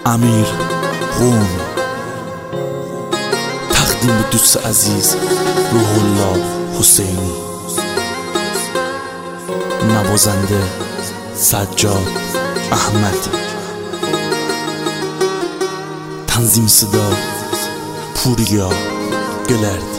امیر قوم، تقدیم به دوست عزیز روح الله حسینی، نوازنده سجاد احمدی، تنظیم صدا پوریا گلردی.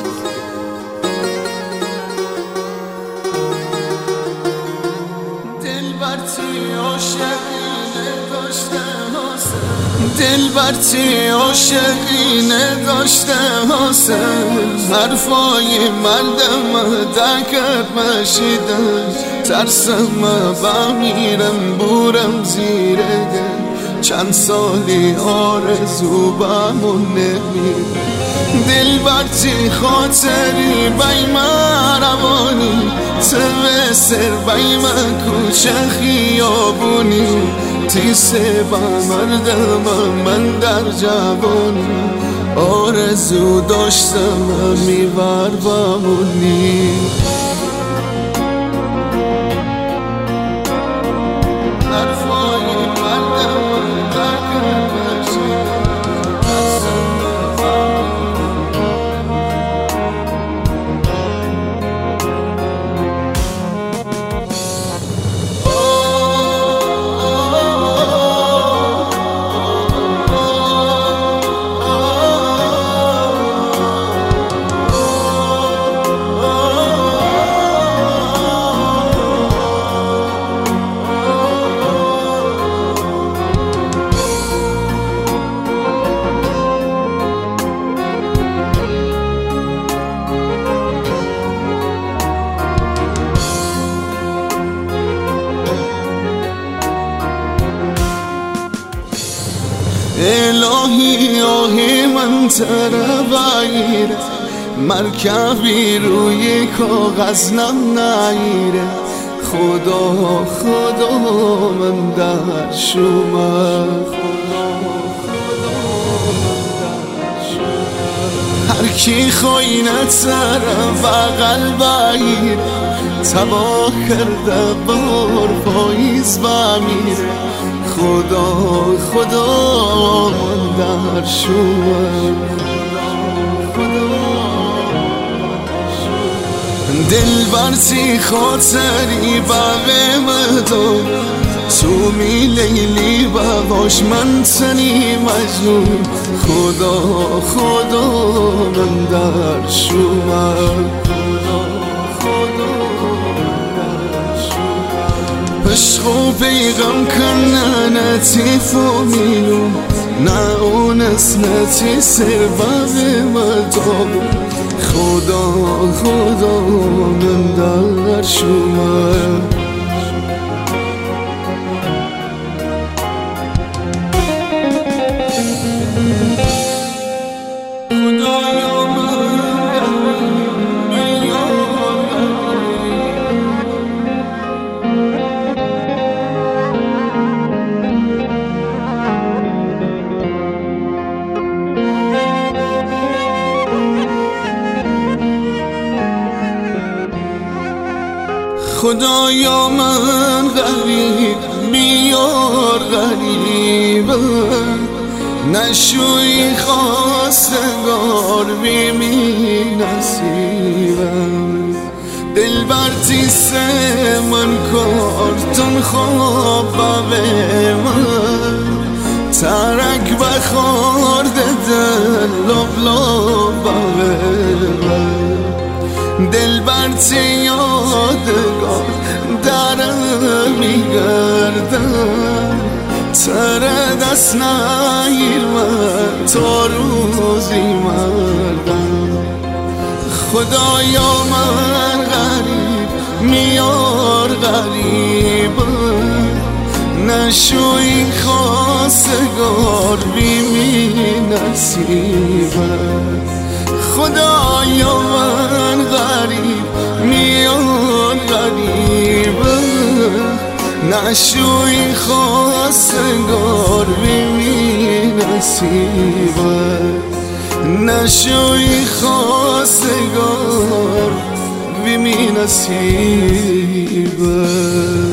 دلبرتی عاشقینه داشته حاصل، حرفای مردم دکت مشیدن، ترسم بمیرم بورم زیر گل، چند سالی آرزو بمون نمیره. دلبرتی خاطری بای من روانی، تو سر بای من کوچه خیابونی، تیسه با مردم من در جوانی، آرزو داشتم میبر بمونی. الهی آهی من تربایره، مرکبی روی کاغذ نمیره، خدا خدا من در شما، هر کی خوینه سر بغل بایره، تباه کرده بار پاییز بمیره، خدا خدا من در شما. دلبرتی خاطری باقی تو، تو می لیلی باش من تنی مجنون، خدا خدا من در شما. عشق و پیغم کنن نتیفو میلو، نه اونس نتی سر باغ مدام، خدا خدا من در شما. خدایا من غریب بیار غریبم، نشوی خواستگار بیمی نصیبم، دلبرتی سه من کارتون خواب به من، ترک بخورده دل لب لب به من، دلبرتی یادگار درم میگردم، تر دست نگیر من تا روزی مردم، خدایا من غریب میار غریبم، نشوی خواستگار بیمی نصیبم، خدایا من غریب میان غریبم، نشوی خواستگار بیمی نصیبم، نشوی خواستگار بیمی نصیبم.